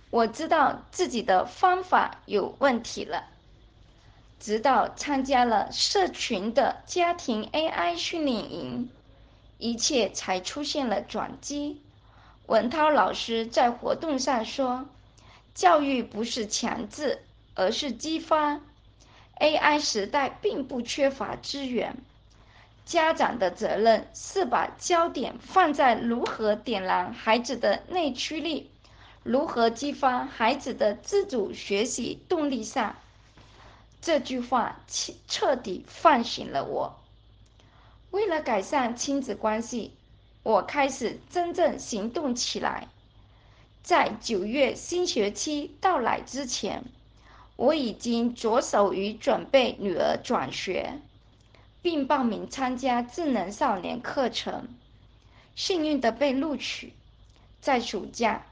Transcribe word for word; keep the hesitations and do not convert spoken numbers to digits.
我知道自己的方法有问题了。直到参加了社群的家庭 A I 训练营，一切才出现了转机。文涛老师在活动上说，教育不是强制，而是激发。A I 时代并不缺乏资源，家长的责任是把焦点放在如何点燃孩子的内驱力，如何激发孩子的自主学习动力上。这句话彻底唤醒了我。为了改善亲子关系，我开始真正行动起来。在九月新学期到来之前，我已经着手于准备女儿转学，并报名参加智能少年课程，幸运地被录取。在暑假，